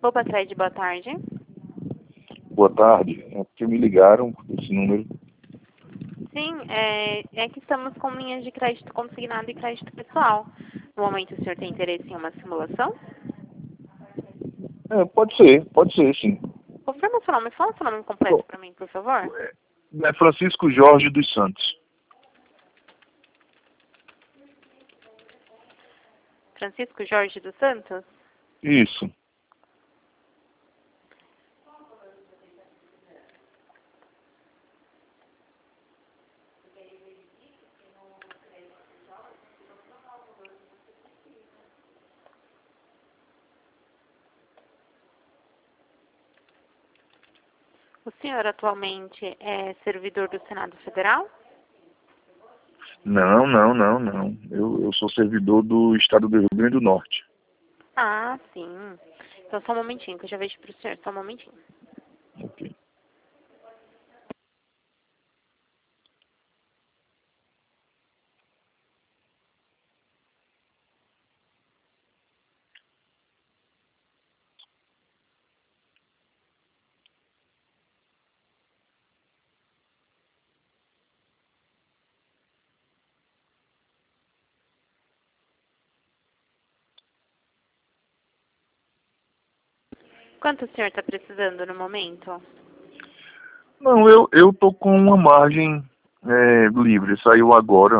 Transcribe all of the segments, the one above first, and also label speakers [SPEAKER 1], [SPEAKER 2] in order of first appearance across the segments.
[SPEAKER 1] Boa tarde, boa tarde.
[SPEAKER 2] Boa tarde. É porque me ligaram esse número.
[SPEAKER 1] Sim, é que estamos com linhas de crédito consignado e crédito pessoal. No momento, o senhor tem interesse em uma simulação?
[SPEAKER 2] Pode ser, sim.
[SPEAKER 1] Confirma o seu nome, fala o seu nome completo para mim, por favor.
[SPEAKER 2] É Francisco Jorge dos Santos.
[SPEAKER 1] Francisco Jorge dos Santos?
[SPEAKER 2] Isso.
[SPEAKER 1] O senhor atualmente é servidor do Senado Federal?
[SPEAKER 2] Não. Eu sou servidor do estado do Rio Grande do Norte.
[SPEAKER 1] Ah, sim. Então só um momentinho, que eu já vejo para o senhor, só um momentinho.
[SPEAKER 2] Ok.
[SPEAKER 1] Quanto o senhor está precisando no momento?
[SPEAKER 2] Não, eu tô com uma margem livre. Saiu agora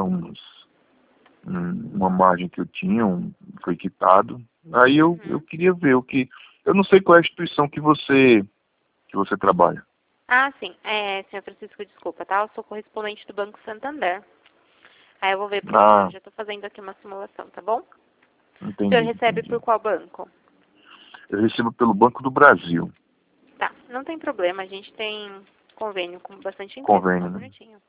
[SPEAKER 2] uma margem que eu tinha, foi quitado. Aí eu queria ver o que... Eu não sei qual é a instituição que você trabalha.
[SPEAKER 1] Ah, sim. Senhor Francisco, desculpa, tá? Eu sou correspondente do Banco Santander. Aí eu vou ver para o senhor. Já estou fazendo aqui uma simulação, tá bom?
[SPEAKER 2] Entendi.
[SPEAKER 1] O senhor recebe por qual banco?
[SPEAKER 2] Eu recebo pelo Banco do Brasil.
[SPEAKER 1] Tá, não tem problema. A gente tem convênio com bastante empresa.
[SPEAKER 2] Convênio,
[SPEAKER 1] Só um
[SPEAKER 2] né?
[SPEAKER 1] minutinho.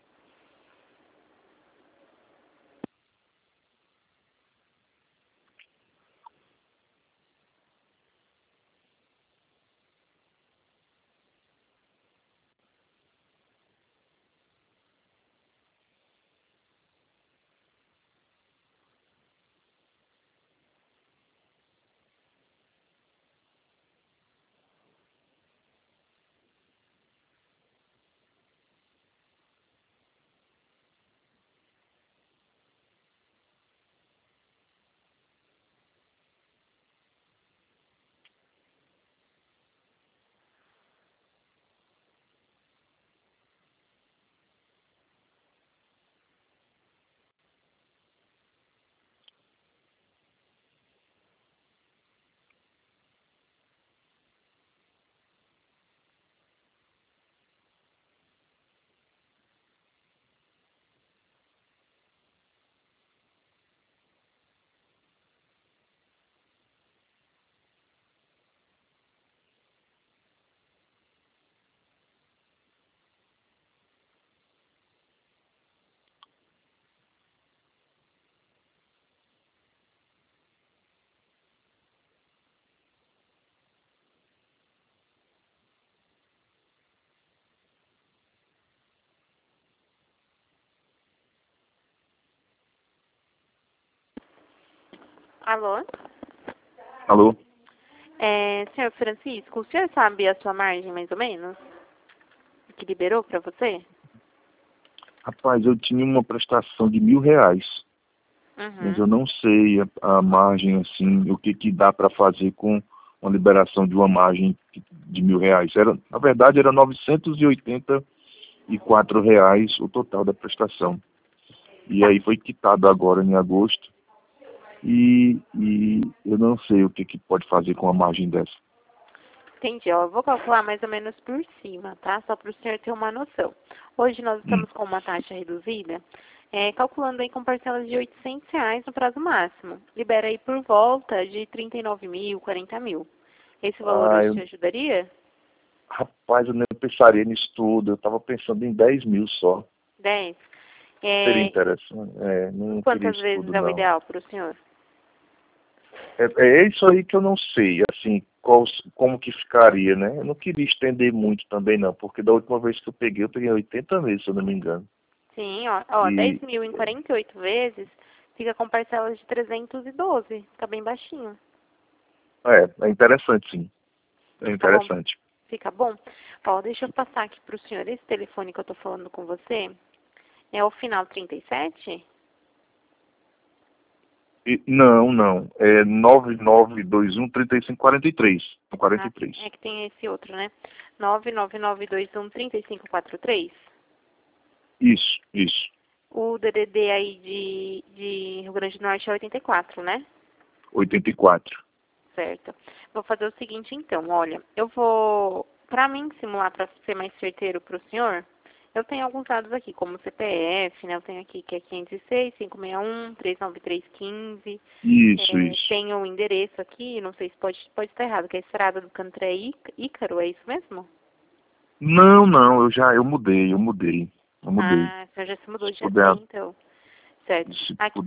[SPEAKER 1] Alô?
[SPEAKER 2] Alô?
[SPEAKER 1] Senhor Francisco, o senhor sabe a sua margem, mais ou menos? Que liberou para você?
[SPEAKER 2] Rapaz, eu tinha uma prestação de R$ 1.000. Mas eu não sei a margem, assim, o que dá para fazer com uma liberação de uma margem de R$ 1.000. Na verdade, era R$ 984 o total da prestação. E aí foi quitado agora em agosto. E eu não sei o que pode fazer com a margem dessa.
[SPEAKER 1] Entendi, ó. Eu vou calcular mais ou menos por cima, tá? Só para o senhor ter uma noção. Hoje nós estamos com uma taxa reduzida, calculando aí com parcelas de R$ 800 no prazo máximo. Libera aí por volta de 39 mil, 40 mil. Esse valor hoje te ajudaria?
[SPEAKER 2] Rapaz, eu nem pensaria nisso tudo. Eu estava pensando em 10 mil só.
[SPEAKER 1] 10?
[SPEAKER 2] Seria interessante. Não queria
[SPEAKER 1] Quantas
[SPEAKER 2] isso
[SPEAKER 1] vezes
[SPEAKER 2] tudo,
[SPEAKER 1] é o
[SPEAKER 2] não.
[SPEAKER 1] ideal para o senhor?
[SPEAKER 2] É isso aí que eu não sei, assim, como que ficaria, né? Eu não queria estender muito também, não, porque da última vez que eu peguei 80 meses, se eu não me engano.
[SPEAKER 1] Sim, ó, 10
[SPEAKER 2] E
[SPEAKER 1] mil em 48 vezes, fica com parcelas de 312. Fica bem baixinho.
[SPEAKER 2] é interessante, sim. É interessante.
[SPEAKER 1] Fica bom? Ó, deixa eu passar aqui para o senhor. Esse telefone que eu estou falando com você é o final 37?
[SPEAKER 2] Não. É 9921-3543. 43.
[SPEAKER 1] É que tem esse outro, né? 99921-3543?
[SPEAKER 2] Isso.
[SPEAKER 1] O DDD aí de Rio Grande do Norte é 84, né?
[SPEAKER 2] 84.
[SPEAKER 1] Certo. Vou fazer o seguinte, então. Olha, eu vou... Para mim simular, para ser mais certeiro para o senhor, eu tenho alguns dados aqui, como CPF, né? Eu tenho aqui que é 506, 561, 39315.
[SPEAKER 2] Isso.
[SPEAKER 1] Tenho o endereço aqui, não sei se pode estar errado, que é a Estrada do Cantré Ícaro, é isso mesmo?
[SPEAKER 2] Não, eu mudei.
[SPEAKER 1] Ah, o senhor já se mudou, já tem, então. Certo. Aqui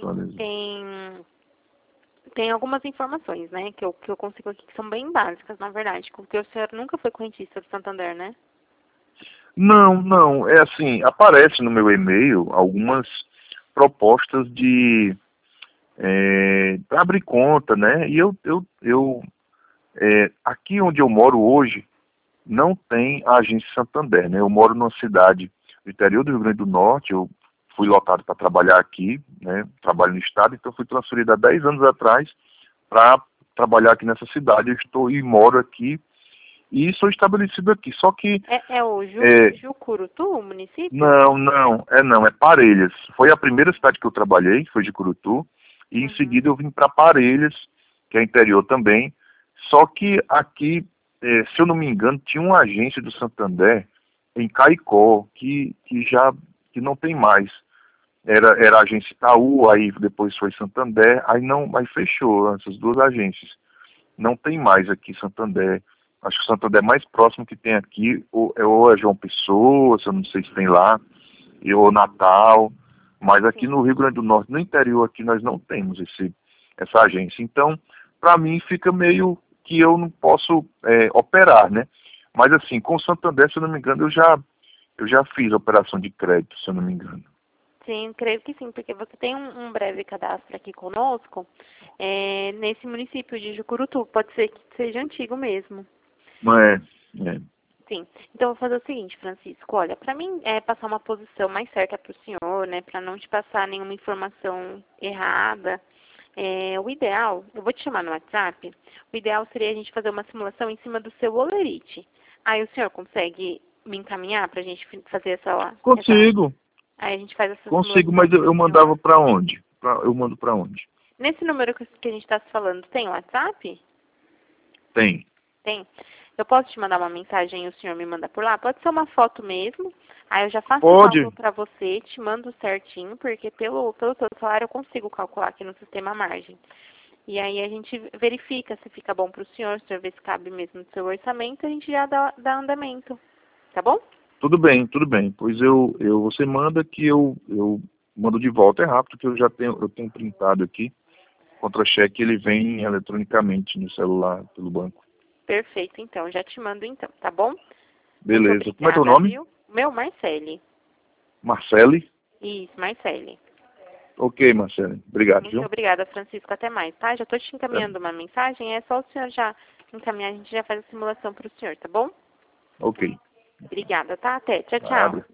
[SPEAKER 1] tem algumas informações, né, que eu consigo aqui, que são bem básicas, na verdade, porque o senhor nunca foi correntista do Santander, né?
[SPEAKER 2] Não. É assim, aparece no meu e-mail algumas propostas de para abrir conta, né? E aqui onde eu moro hoje não tem a agência Santander, né? Eu moro numa cidade do interior do Rio Grande do Norte, eu fui lotado para trabalhar aqui, né? Trabalho no estado, então fui transferido há 10 anos atrás para trabalhar aqui nessa cidade. Eu estou e moro aqui e sou estabelecido aqui. Só que
[SPEAKER 1] É o Jucurutu, o município?
[SPEAKER 2] Não, é Parelhas. Foi a primeira cidade que eu trabalhei, foi de Jucurutu, e em seguida eu vim para Parelhas, que é interior também. Só que aqui, se eu não me engano, tinha uma agência do Santander em Caicó, que não tem mais. Era a agência Itaú, aí depois foi Santander, aí fechou essas duas agências. Não tem mais aqui Santander. Acho que o Santander mais próximo que tem aqui ou é João Pessoa, eu não sei se tem lá, ou Natal, mas aqui no Rio Grande do Norte, no interior aqui, nós não temos essa agência. Então, para mim, fica meio que eu não posso operar, né? Mas assim, com o Santander, se eu não me engano, eu já fiz operação de crédito, se eu não me engano.
[SPEAKER 1] Sim, creio que sim, porque você tem um breve cadastro aqui conosco, nesse município de Jucurutu. Pode ser que seja antigo mesmo.
[SPEAKER 2] Não é.
[SPEAKER 1] Sim. Então, eu vou fazer o seguinte, Francisco. Olha, para mim passar uma posição mais certa para o senhor, né, para não te passar nenhuma informação errada, o ideal, eu vou te chamar no WhatsApp, o ideal seria a gente fazer uma simulação em cima do seu Olerite. Aí o senhor consegue me encaminhar para a gente fazer essa...
[SPEAKER 2] Consigo.
[SPEAKER 1] Aí a gente faz essa
[SPEAKER 2] Consigo, mas eu mandava para onde? Eu mando para onde?
[SPEAKER 1] Nesse número que a gente está se falando, tem WhatsApp?
[SPEAKER 2] Tem.
[SPEAKER 1] Tem? Eu posso te mandar uma mensagem e o senhor me manda por lá? Pode ser uma foto mesmo. Aí eu já faço o cálculo para você, te mando certinho, porque pelo seu salário eu consigo calcular aqui no sistema a margem. E aí a gente verifica se fica bom para o senhor vê se cabe mesmo no seu orçamento, a gente já dá andamento. Tá bom?
[SPEAKER 2] Tudo bem. Pois você manda que eu mando de volta, é rápido, que eu tenho printado aqui. Contra-cheque, ele vem eletronicamente no celular, pelo banco.
[SPEAKER 1] Perfeito, então. Já te mando, então, tá bom?
[SPEAKER 2] Beleza.
[SPEAKER 1] Obrigada,
[SPEAKER 2] como é teu nome?
[SPEAKER 1] Viu? Meu, Marcele.
[SPEAKER 2] Marcele?
[SPEAKER 1] Isso, Marcele.
[SPEAKER 2] Ok, Marcele. Obrigado,
[SPEAKER 1] Muito obrigada, Francisco. Até mais, tá? Já estou te encaminhando uma mensagem. É só o senhor já encaminhar, a gente já faz a simulação para o senhor, tá bom?
[SPEAKER 2] Ok.
[SPEAKER 1] Obrigada, tá? Até. Tchau, tchau.
[SPEAKER 2] Nada.